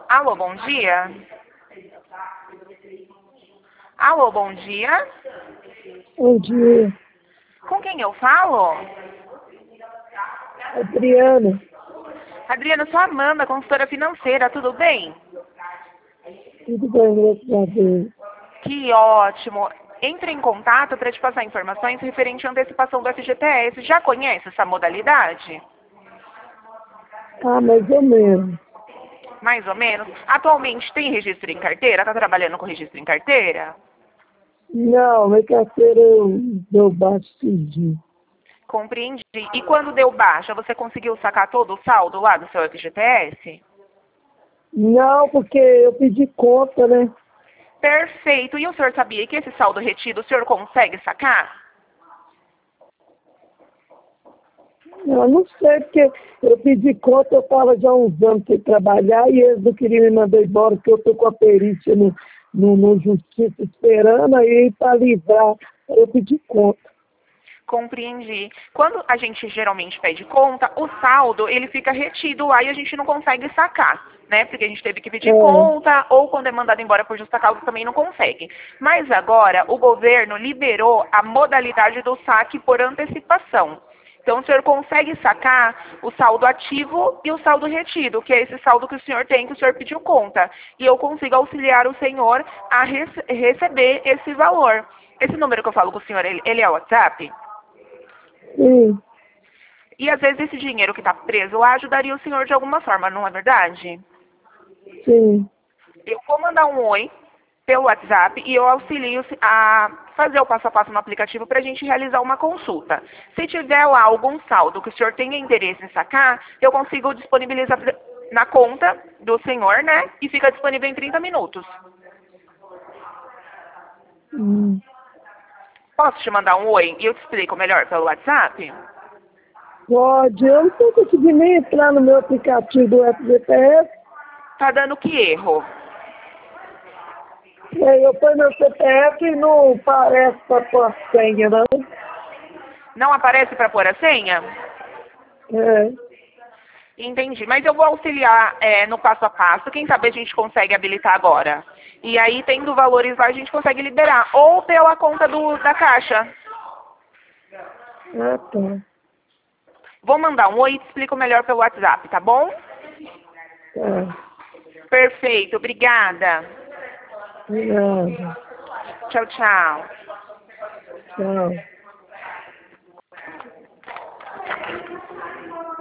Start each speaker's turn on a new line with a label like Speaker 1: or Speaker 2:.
Speaker 1: Alô, bom dia. Alô, bom dia.
Speaker 2: Bom dia,
Speaker 1: Com quem eu falo?
Speaker 2: Adriana.
Speaker 1: Adriana, sou a Amanda, consultora financeira, tudo bem?
Speaker 2: Tudo bem, graças a Deus.
Speaker 1: Que ótimo. Entre em contato para te passar informações referente à antecipação do FGTS. Já conhece essa modalidade?
Speaker 2: Ah, mais ou menos.
Speaker 1: Mais ou menos. Atualmente tem registro em carteira? Está trabalhando com registro em carteira?
Speaker 2: Não, minha carteira eu deu baixo esses dias.
Speaker 1: Compreendi. E quando deu baixa, você conseguiu sacar todo o saldo lá do seu FGTS?
Speaker 2: Não, porque eu pedi conta, né?
Speaker 1: Perfeito. E o senhor sabia que esse saldo retido o senhor consegue sacar?
Speaker 2: Eu não sei, porque eu pedi conta, eu estava já há uns anos sem trabalhar e eles não queriam me mandar embora, porque eu estou com a perícia no justiça esperando, aí para livrar, eu pedi conta.
Speaker 1: Compreendi. Quando a gente geralmente pede conta, o saldo ele fica retido lá e a gente não consegue sacar, né? Porque a gente teve que pedir
Speaker 2: É,
Speaker 1: conta ou quando é mandado embora por justa causa também não consegue. Mas agora o governo liberou a modalidade do saque por antecipação. Então o senhor consegue sacar o saldo ativo e o saldo retido, que é esse saldo que o senhor tem, que o senhor pediu conta. E eu consigo auxiliar o senhor a receber esse valor. Esse número que eu falo com o senhor, ele é o WhatsApp?
Speaker 2: sim,
Speaker 1: E às vezes esse dinheiro que está preso lá ajudaria o senhor de alguma forma, não é verdade?
Speaker 2: sim.
Speaker 1: Eu vou mandar um oi pelo WhatsApp e eu auxilio a fazer o passo a passo no aplicativo para a gente realizar uma consulta. Se tiver lá algum saldo que o senhor tenha interesse em sacar, eu consigo disponibilizar na conta do senhor, né? E fica disponível em 30 minutos.
Speaker 2: Hum.
Speaker 1: Posso te mandar um oi e eu te explico melhor pelo WhatsApp?
Speaker 2: Pode, eu não estou conseguindo nem entrar no meu aplicativo do FGTS.
Speaker 1: Tá dando que erro?
Speaker 2: Eu ponho meu CPF e não parece para pôr a senha, não.
Speaker 1: Não aparece para pôr a senha?
Speaker 2: É,
Speaker 1: Entendi, mas eu vou auxiliar no passo a passo. Quem sabe a gente consegue habilitar agora. E aí, tendo valores lá, a gente consegue liberar. Ou pela conta da Caixa.
Speaker 2: ah, tá.
Speaker 1: Vou mandar um oi e te explico melhor pelo WhatsApp, tá bom?
Speaker 2: Tá.
Speaker 1: Perfeito, obrigada.
Speaker 2: De nada.
Speaker 1: Tchau, tchau.
Speaker 2: Tchau.